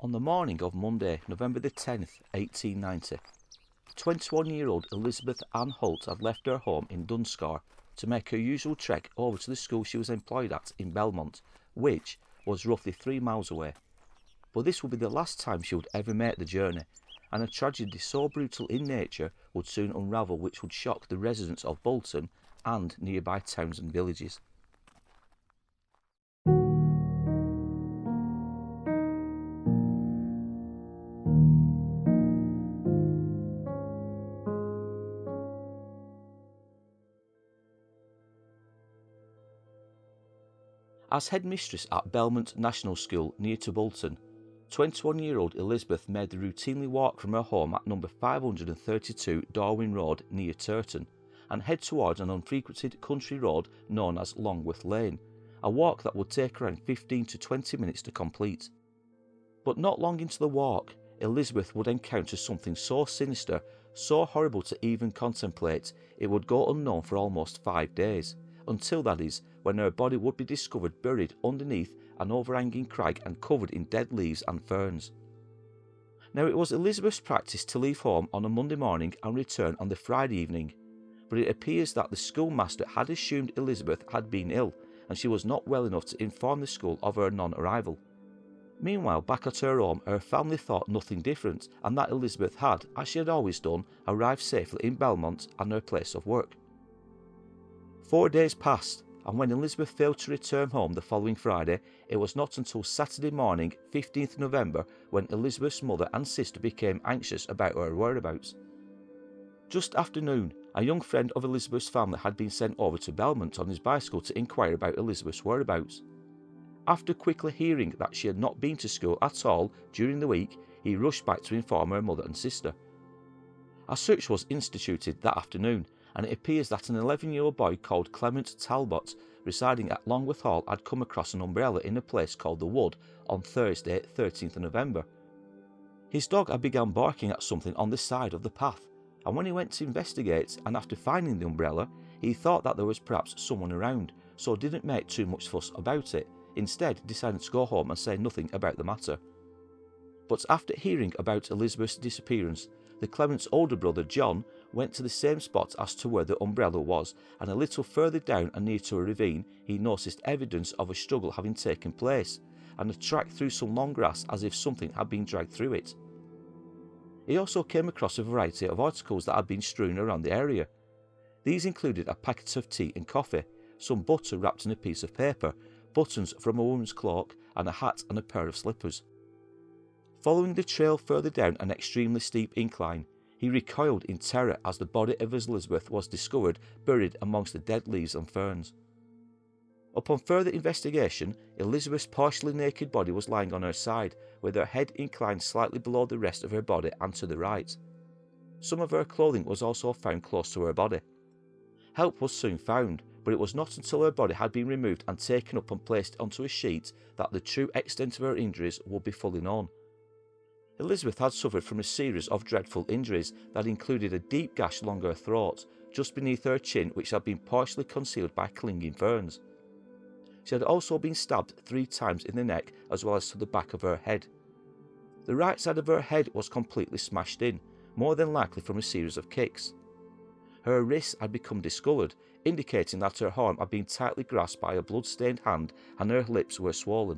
On the morning of Monday, November the 10th, 1890, 21-year-old Elizabeth Ann Holt had left her home in Dunscar to make her usual trek over to the school she was employed at in Belmont, which was roughly 3 miles away. But this would be the last time she would ever make the journey, and a tragedy so brutal in nature would soon unravel which would shock the residents of Bolton and nearby towns and villages. As headmistress at Belmont National School near to Bolton, 21-year-old Elizabeth made the routinely walk from her home at number 532 Darwin Road near Turton and head towards an unfrequented country road known as Longworth Lane, a walk that would take around 15 to 20 minutes to complete. But not long into the walk, Elizabeth would encounter something so sinister, so horrible to even contemplate, it would go unknown for almost 5 days, until that is, when her body would be discovered buried underneath an overhanging crag and covered in dead leaves and ferns. Now it was Elizabeth's practice to leave home on a Monday morning and return on the Friday evening, but it appears that the schoolmaster had assumed Elizabeth had been ill and she was not well enough to inform the school of her non-arrival. Meanwhile, back at her home, her family thought nothing different, and that Elizabeth had, as she had always done, arrived safely in Belmont and her place of work. 4 days passed, and when Elizabeth failed to return home the following Friday, it was not until Saturday morning, 15th November, when Elizabeth's mother and sister became anxious about her whereabouts. Just after noon, a young friend of Elizabeth's family had been sent over to Belmont on his bicycle to inquire about Elizabeth's whereabouts. After quickly hearing that she had not been to school at all during the week, he rushed back to inform her mother and sister. A search was instituted that afternoon, and it appears that an 11-year-old boy called Clement Talbot, residing at Longworth Hall, had come across an umbrella in a place called the Wood on Thursday, 13th November. His dog had begun barking at something on the side of the path, and when he went to investigate, and after finding the umbrella, he thought that there was perhaps someone around, so didn't make too much fuss about it, instead decided to go home and say nothing about the matter. But after hearing about Elizabeth's disappearance, the Clement's older brother John went to the same spot as to where the umbrella was, and a little further down and near to a ravine he noticed evidence of a struggle having taken place, and a track through some long grass as if something had been dragged through it. He also came across a variety of articles that had been strewn around the area. These included a packet of tea and coffee, some butter wrapped in a piece of paper, buttons from a woman's cloak, and a hat and a pair of slippers. Following the trail further down an extremely steep incline, he recoiled in terror as the body of Elizabeth was discovered buried amongst the dead leaves and ferns. Upon further investigation, Elizabeth's partially naked body was lying on her side, with her head inclined slightly below the rest of her body and to the right. Some of her clothing was also found close to her body. Help was soon found, but it was not until her body had been removed and taken up and placed onto a sheet that the true extent of her injuries would be fully known. Elizabeth had suffered from a series of dreadful injuries that included a deep gash along her throat, just beneath her chin, which had been partially concealed by clinging ferns. She had also been stabbed 3 times in the neck as well as to the back of her head. The right side of her head was completely smashed in, more than likely from a series of kicks. Her wrists had become discoloured, indicating that her arm had been tightly grasped by a blood-stained hand and her lips were swollen.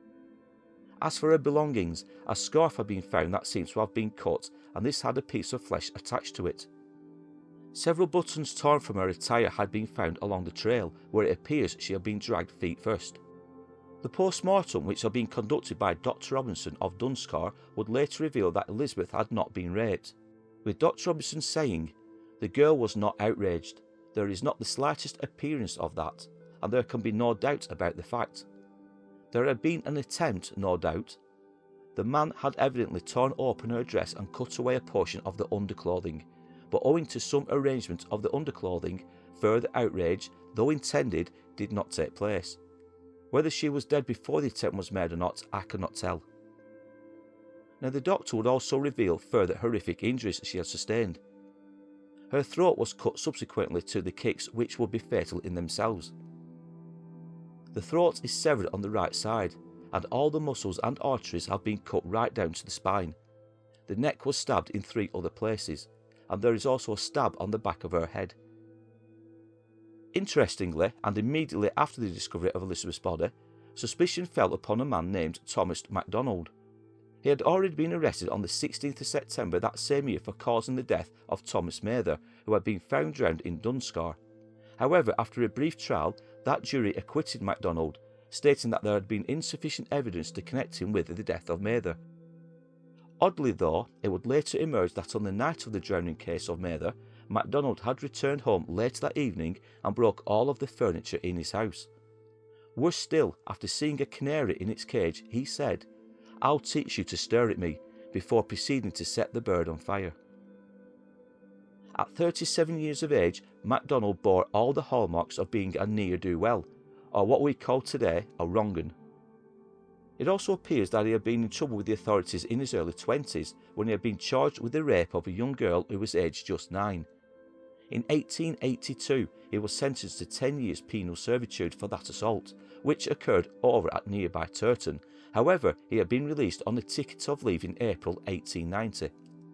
As for her belongings, a scarf had been found that seems to have been cut, and this had a piece of flesh attached to it. Several buttons torn from her attire had been found along the trail, where it appears she had been dragged feet first. The post-mortem, which had been conducted by Dr. Robinson of Dunscar, would later reveal that Elizabeth had not been raped, with Dr. Robinson saying, "The girl was not outraged. There is not the slightest appearance of that, and there can be no doubt about the fact. There had been an attempt, no doubt. The man had evidently torn open her dress and cut away a portion of the underclothing, but owing to some arrangement of the underclothing, further outrage, though intended, did not take place. Whether she was dead before the attempt was made or not, I cannot tell." Now the doctor would also reveal further horrific injuries she had sustained. Her throat was cut subsequently to the kicks, which would be fatal in themselves. The throat is severed on the right side, and all the muscles and arteries have been cut right down to the spine. The neck was stabbed in 3 other places, and there is also a stab on the back of her head. Interestingly, and immediately after the discovery of Elizabeth's body, suspicion fell upon a man named Thomas MacDonald. He had already been arrested on the 16th of September that same year for causing the death of Thomas Mather, who had been found drowned in Dunscar. However, after a brief trial, that jury acquitted MacDonald, stating that there had been insufficient evidence to connect him with the death of Mather. Oddly though, it would later emerge that on the night of the drowning case of Mather, MacDonald had returned home late that evening and broke all of the furniture in his house. Worse still, after seeing a canary in its cage, he said, "I'll teach you to stare at me," before proceeding to set the bird on fire. At 37 years of age, MacDonald bore all the hallmarks of being a ne'er-do-well, or what we call today a wrong-un. It also appears that he had been in trouble with the authorities in his early 20s when he had been charged with the rape of a young girl who was aged just 9. In 1882, he was sentenced to 10 years penal servitude for that assault, which occurred over at nearby Turton. However, he had been released on a ticket of leave in April 1890.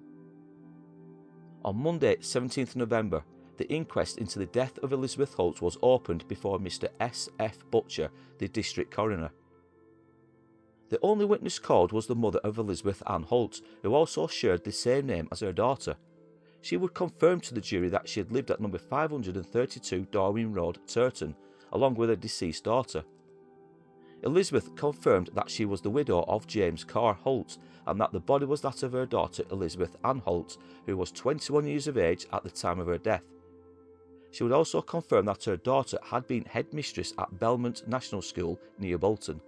On Monday, 17th November, the inquest into the death of Elizabeth Holt was opened before Mr. S. F. Butcher, the district coroner. The only witness called was the mother of Elizabeth Ann Holt, who also shared the same name as her daughter. She would confirm to the jury that she had lived at number 532 Darwin Road, Turton, along with her deceased daughter. Elizabeth confirmed that she was the widow of James Carr Holt, and that the body was that of her daughter Elizabeth Ann Holt, who was 21 years of age at the time of her death. She would also confirm that her daughter had been headmistress at Belmont National School near Bolton.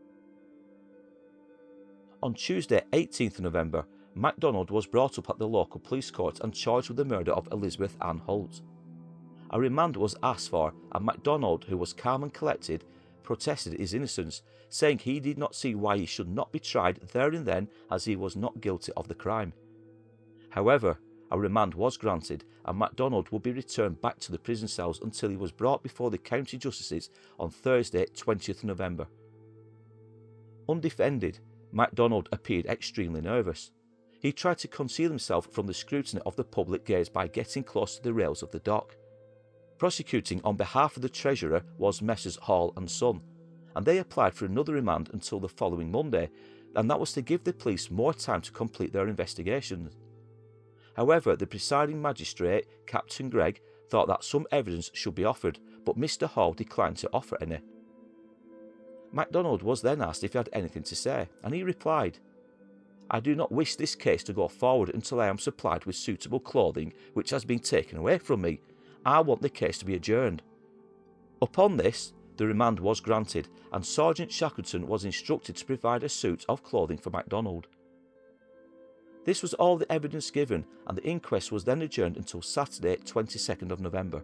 On Tuesday, 18th November, MacDonald was brought up at the local police court and charged with the murder of Elizabeth Ann Holt. A remand was asked for, and MacDonald, who was calm and collected, protested his innocence, saying he did not see why he should not be tried there and then as he was not guilty of the crime. However, a remand was granted, and MacDonald would be returned back to the prison cells until he was brought before the county justices on Thursday, 20th November. Undefended, MacDonald appeared extremely nervous. He tried to conceal himself from the scrutiny of the public gaze by getting close to the rails of the dock. Prosecuting on behalf of the Treasurer was Messrs Hall and Son, and they applied for another remand until the following Monday, and that was to give the police more time to complete their investigations. However, the presiding magistrate, Captain Gregg, thought that some evidence should be offered, but Mr Hall declined to offer any. MacDonald was then asked if he had anything to say, and he replied, "I do not wish this case to go forward until I am supplied with suitable clothing which has been taken away from me. I want the case to be adjourned." Upon this, the remand was granted, and Sergeant Shackleton was instructed to provide a suit of clothing for MacDonald. This was all the evidence given, and the inquest was then adjourned until Saturday, 22nd of November.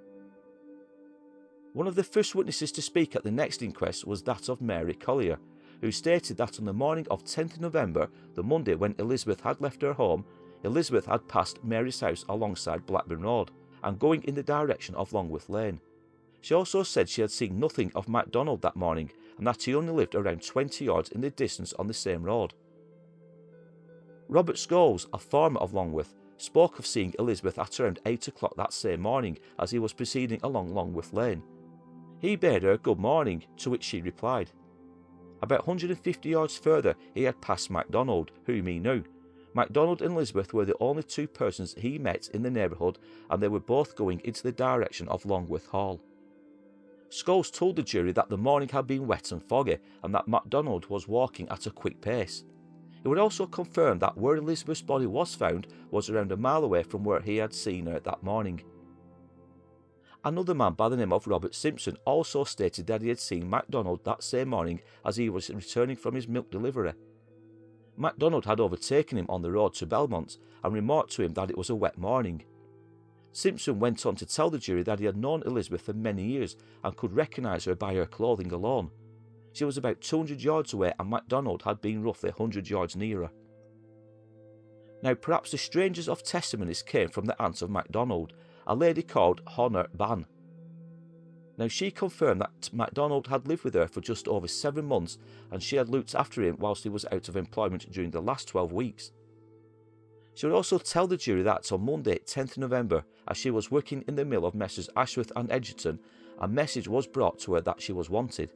One of the first witnesses to speak at the next inquest was that of Mary Collier, who stated that on the morning of 10th November, the Monday when Elizabeth had left her home, Elizabeth had passed Mary's house alongside Blackburn Road and going in the direction of Longworth Lane. She also said she had seen nothing of MacDonald that morning and that he only lived around 20 yards in the distance on the same road. Robert Scholes, a farmer of Longworth, spoke of seeing Elizabeth at around 8 o'clock that same morning as he was proceeding along Longworth Lane. He bade her good morning, to which she replied. About 150 yards further he had passed MacDonald, whom he knew. MacDonald and Elizabeth were the only two persons he met in the neighbourhood, and they were both going into the direction of Longworth Hall. Scholes told the jury that the morning had been wet and foggy, and that MacDonald was walking at a quick pace. He would also confirm that where Elizabeth's body was found was around a mile away from where he had seen her that morning. Another man by the name of Robert Simpson also stated that he had seen MacDonald that same morning as he was returning from his milk delivery. MacDonald had overtaken him on the road to Belmont and remarked to him that it was a wet morning. Simpson went on to tell the jury that he had known Elizabeth for many years and could recognise her by her clothing alone. She was about 200 yards away and MacDonald had been roughly 100 yards nearer. Now perhaps the strangest of testimonies came from the aunt of MacDonald, a lady called Honor Ban. Now, she confirmed that MacDonald had lived with her for just over 7 months and she had looked after him whilst he was out of employment during the last 12 weeks. She would also tell the jury that on Monday, 10th November, as she was working in the mill of Messrs Ashworth and Edgerton, a message was brought to her that she was wanted.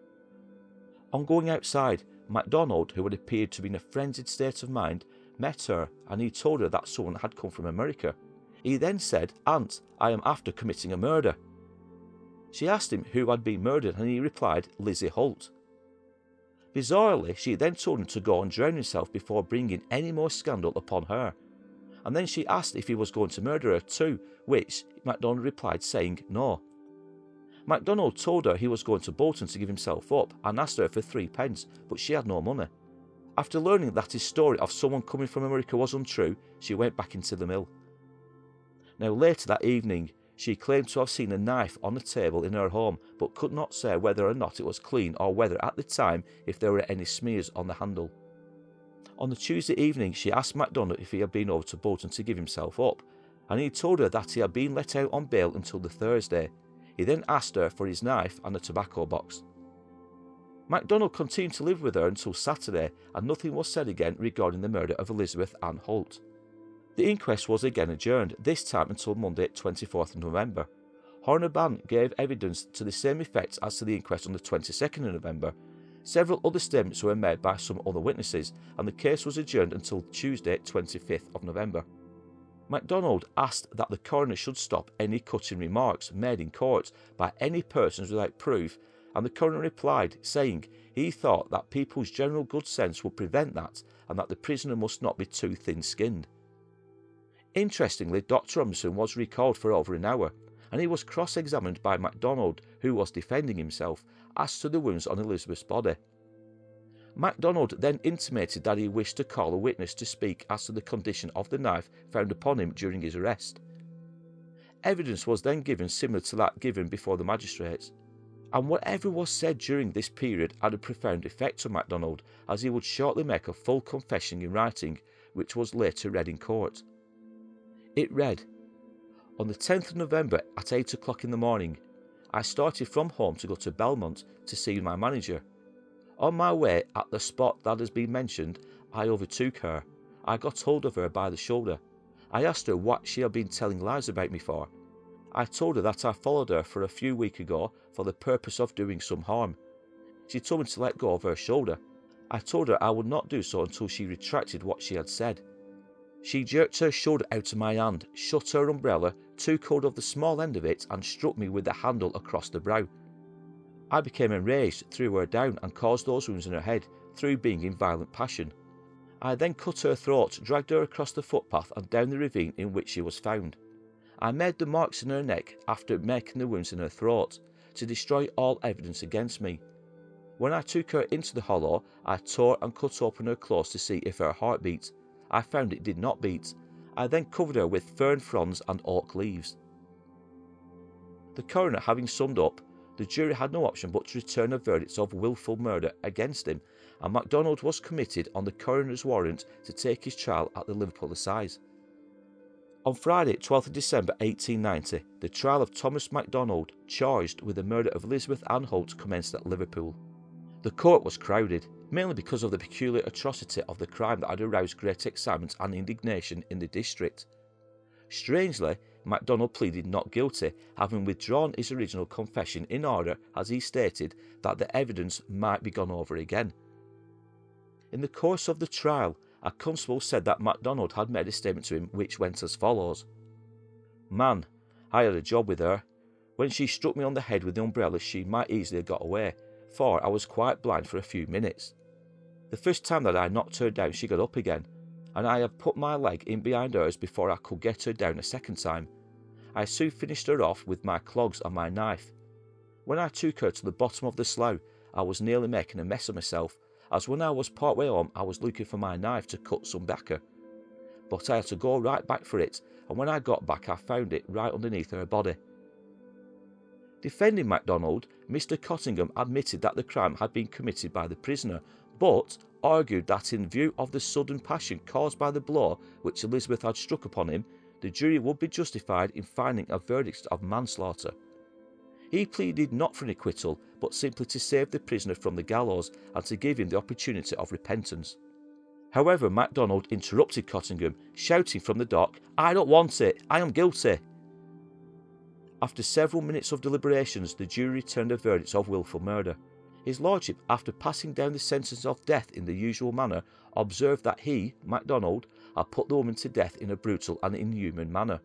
On going outside, MacDonald, who had appeared to be in a frenzied state of mind, met her and he told her that someone had come from America. He then said, "Aunt, I am after committing a murder." She asked him who had been murdered and he replied, "Lizzie Holt." Bizarrely, she then told him to go and drown himself before bringing any more scandal upon her. And then she asked if he was going to murder her too, which MacDonald replied saying no. MacDonald told her he was going to Bolton to give himself up and asked her for 3p, but she had no money. After learning that his story of someone coming from America was untrue, she went back into the mill. Now later that evening, she claimed to have seen a knife on the table in her home, but could not say whether or not it was clean or whether at the time if there were any smears on the handle. On the Tuesday evening, she asked MacDonald if he had been over to Bolton to give himself up, and he told her that he had been let out on bail until the Thursday. He then asked her for his knife and a tobacco box. MacDonald continued to live with her until Saturday, and nothing was said again regarding the murder of Elizabeth Ann Holt. The inquest was again adjourned, this time until Monday 24th November. Horner Bann gave evidence to the same effect as to the inquest on the 22nd of November. Several other statements were made by some other witnesses, and the case was adjourned until Tuesday 25th of November. MacDonald asked that the coroner should stop any cutting remarks made in court by any persons without proof, and the coroner replied, saying he thought that people's general good sense would prevent that, and that the prisoner must not be too thin-skinned. Interestingly, Dr. Robinson was recalled for over an hour, and he was cross-examined by MacDonald, who was defending himself, as to the wounds on Elizabeth's body. MacDonald then intimated that he wished to call a witness to speak as to the condition of the knife found upon him during his arrest. Evidence was then given similar to that given before the magistrates, and whatever was said during this period had a profound effect on MacDonald, as he would shortly make a full confession in writing, which was later read in court. It read, "On the 10th of November at 8 o'clock in the morning, I started from home to go to Belmont to see my manager. On my way at the spot that has been mentioned, I overtook her. I got hold of her by the shoulder. I asked her what she had been telling lies about me for. I told her that I followed her for a few weeks ago for the purpose of doing some harm. She told me to let go of her shoulder. I told her I would not do so until she retracted what she had said. She jerked her shoulder out of my hand, shut her umbrella, took hold of the small end of it and struck me with the handle across the brow. I became enraged, threw her down and caused those wounds in her head through being in violent passion. I then cut her throat, dragged her across the footpath and down the ravine in which she was found. I made the marks in her neck after making the wounds in her throat, to destroy all evidence against me. When I took her into the hollow, I tore and cut open her clothes to see if her heart beat. I found it did not beat. I then covered her with fern fronds and oak leaves." The coroner having summed up, the jury had no option but to return a verdict of wilful murder against him, and MacDonald was committed on the coroner's warrant to take his trial at the Liverpool Assize. On Friday, 12th of December 1890, the trial of Thomas MacDonald, charged with the murder of Elizabeth Ann Holt, commenced at Liverpool. The court was crowded, mainly because of the peculiar atrocity of the crime that had aroused great excitement and indignation in the district. Strangely, MacDonald pleaded not guilty, having withdrawn his original confession in order, as he stated, that the evidence might be gone over again. In the course of the trial, a constable said that MacDonald had made a statement to him which went as follows: "Man, I had a job with her. When she struck me on the head with the umbrella, she might easily have got away, for I was quite blind for a few minutes. The first time that I knocked her down, she got up again, and I had put my leg in behind hers before I could get her down a second time. I soon finished her off with my clogs and my knife. When I took her to the bottom of the slough, I was nearly making a mess of myself, as when I was part way home, I was looking for my knife to cut some backer. But I had to go right back for it, and when I got back, I found it right underneath her body." Defending MacDonald, Mr. Cottingham admitted that the crime had been committed by the prisoner, but argued that in view of the sudden passion caused by the blow which Elizabeth had struck upon him, the jury would be justified in finding a verdict of manslaughter. He pleaded not for an acquittal, but simply to save the prisoner from the gallows and to give him the opportunity of repentance. However, MacDonald interrupted Cottingham, shouting from the dock, "I don't want it, I am guilty." After several minutes of deliberations, the jury returned a verdict of wilful murder. His lordship, after passing down the sentence of death in the usual manner, observed that he, MacDonald, had put the woman to death in a brutal and inhuman manner.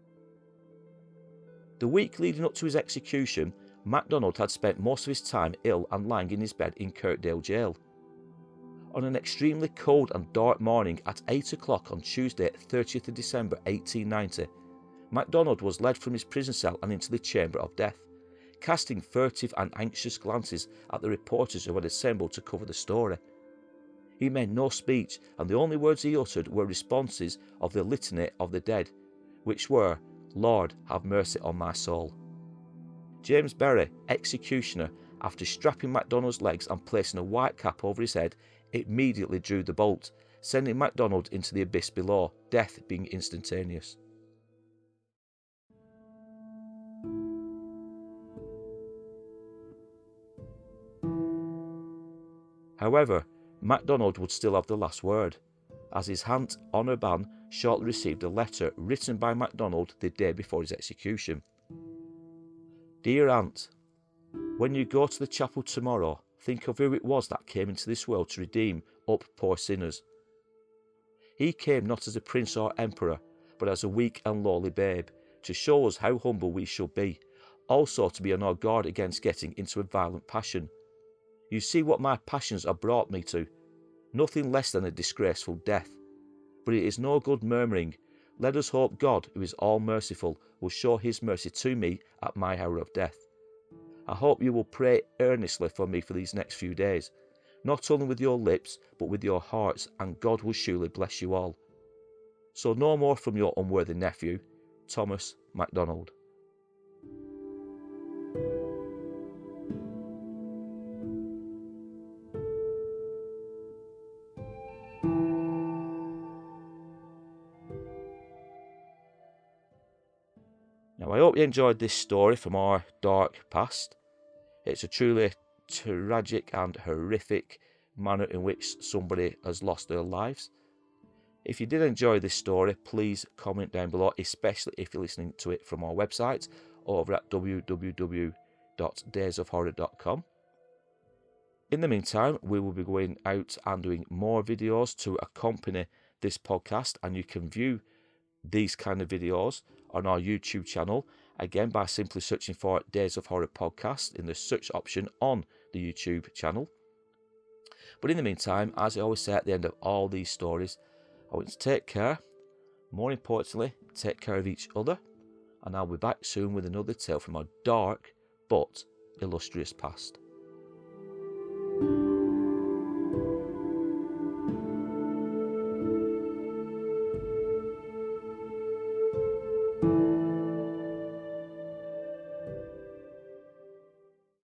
The week leading up to his execution, MacDonald had spent most of his time ill and lying in his bed in Kirkdale Jail. On an extremely cold and dark morning at 8 o'clock on Tuesday, 30th of December 1890, MacDonald was led from his prison cell and into the chamber of death, casting furtive and anxious glances at the reporters who had assembled to cover the story. He made no speech, and the only words he uttered were responses of the litany of the dead, which were, "Lord, have mercy on my soul." James Berry, executioner, after strapping MacDonald's legs and placing a white cap over his head, immediately drew the bolt, sending MacDonald into the abyss below, death being instantaneous. However, MacDonald would still have the last word, as his aunt, Honor Ban, shortly received a letter written by MacDonald the day before his execution. "Dear Aunt, when you go to the chapel tomorrow, think of who it was that came into this world to redeem up poor sinners. He came not as a prince or emperor, but as a weak and lowly babe, to show us how humble we should be, also to be on our guard against getting into a violent passion. You see what my passions have brought me to, nothing less than a disgraceful death. But it is no good murmuring. Let us hope God, who is all merciful, will show his mercy to me at my hour of death. I hope you will pray earnestly for me for these next few days, not only with your lips, but with your hearts, and God will surely bless you all. So no more from your unworthy nephew, Thomas MacDonald." Now, I hope you enjoyed this story from our dark past. It's a truly tragic and horrific manner in which somebody has lost their lives. If you did enjoy this story, please comment down below, especially if you're listening to it from our website over at www.daysofhorror.com. In the meantime, we will be going out and doing more videos to accompany this podcast, and you can view these kind of videos on our YouTube channel, again by simply searching for Days of Horror Podcast in the search option on the YouTube channel. But in the meantime, as I always say at the end of all these stories, I want you to take care, more importantly, take care of each other, and I'll be back soon with another tale from our dark but illustrious past.